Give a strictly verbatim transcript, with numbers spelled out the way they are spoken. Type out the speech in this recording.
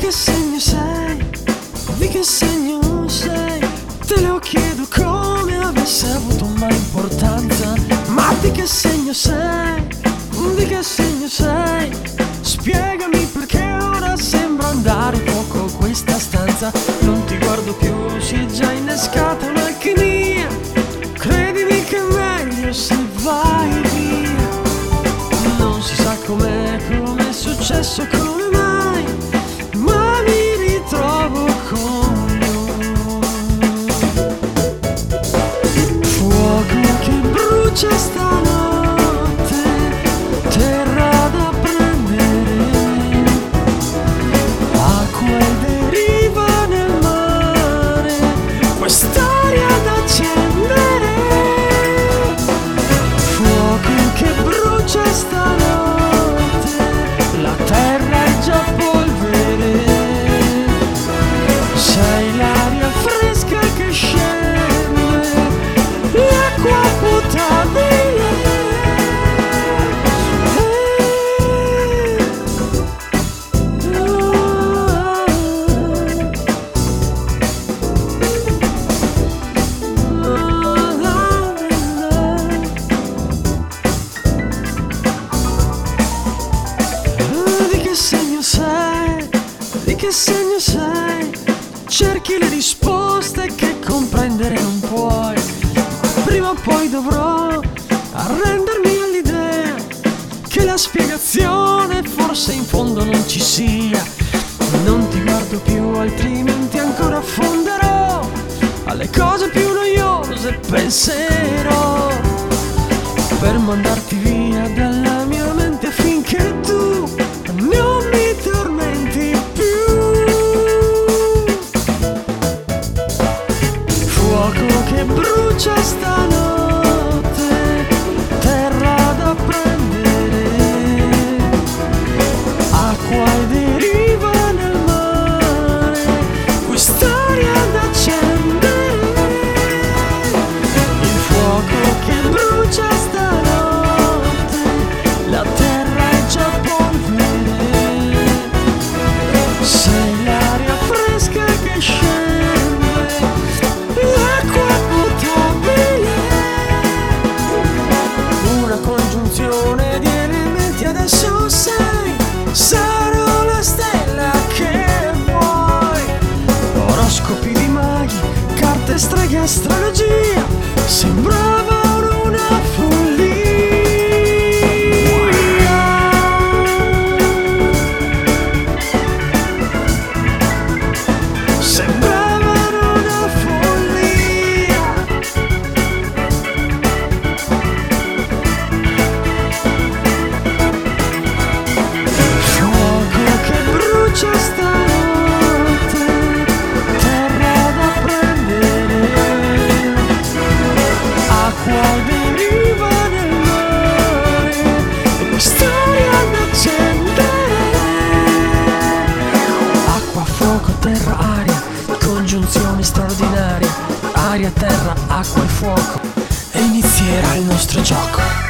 che segno sei? Di che segno sei? Te lo chiedo come avesse avuto mai importanza. Ma di che segno sei? Di che segno sei? Spiegami perché ora sembra andare poco questa stanza. Non ti guardo più, si è già innescata un'alchimia. Credimi che è meglio se vai via. Non si sa com'è, com'è successo, come mai, ma mi ritrovo con lui. Fuoco che brucia stanotte, terra da prendere, acqua e deriva nel mare, quest'aria da accendere. Fuoco che brucia stanotte, la terra è già polvere, sei l'aria fresca che scende, l'acqua potabile. Di che segno sei? Di che segno sei? Cerchi le risposte che comprendere non puoi. Prima o poi dovrò arrendermi all'idea che la spiegazione forse in fondo non ci sia. Non ti guardo più, altrimenti ancora affonderò. Alle cose più noiose penserò, per mandarti via dalla mia mente affinché tu non mi tormenti più. Fuoco che brucia stanotte, terra da prendere, acqua e deriva nel mare, quest'aria da accendere. Il fuoco che brucia stanotte, la terra è già polvere, sei l'aria fresca che scende, l'acqua potabile. Una congiunzione di elementi, adesso sei, sarò la stella che vuoi. Oroscopi di maghi, carte, streghe, astrologia, sembrava una follia. Sembravano una follia. Fuoco che brucia stanotte, terra da prendere, acqua e deriva nel mare, e quest'aria da accendere. Acqua, fuoco, terra, aria, congiunzione straordinaria. Aria, terra, acqua e fuoco, e inizierà il nostro gioco.